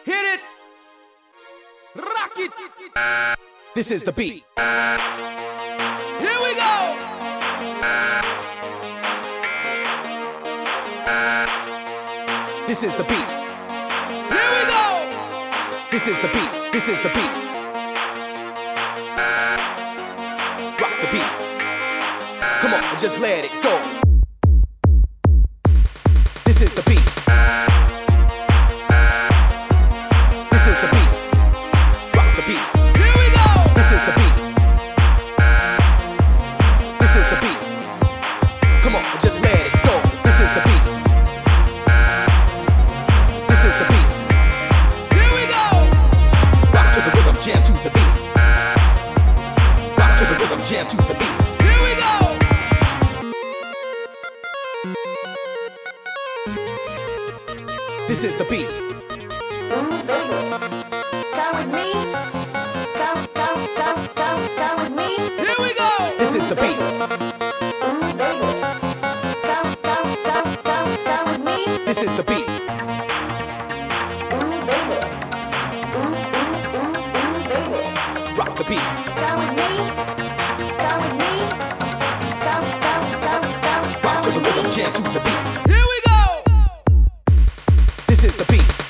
Hit it. Rock it. This is the beat. Here we go. This is the beat. Here we go. This is the beat. This is the beat. Rock the beat. Come on, just let it go. This is the beat. This is the beat. Rock the beat. Here we go. This is the beat. This is the beat. Come on, just let it go. This is the beat. This is the beat. Here we go. Rock to the rhythm, jam to the beat. Rock to the rhythm, jam to the beat. Here we go. This is the beat. Baby, come with me. Come with me. Here we go. This is the beat. Baby, come with me. This is the beat. Baby, baby, Rock the beat. come with me. Come with me. Rock to Come the with rhythm, me. jam to the beat. Here we go. This is the beat.